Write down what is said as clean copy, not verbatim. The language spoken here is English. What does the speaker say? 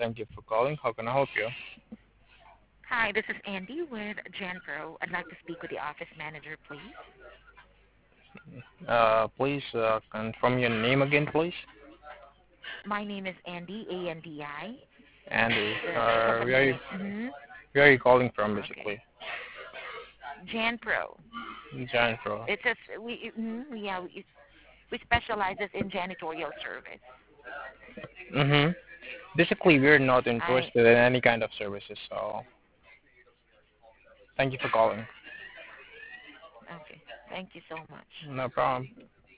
Thank you for calling. How can I help you? Hi, this is Andy with JanPro. I'd like to speak with the office manager, please. Please confirm your name again, please. My name is Andy, A-N-D-I. And The company, where are you calling from, okay, basically? JanPro. Janfro. It's a, yeah, we specializes in janitorial service. Mm-hmm. Basically, we're not I, interested in any kind of services, so thank you for calling. okay, thank you so much. No problem.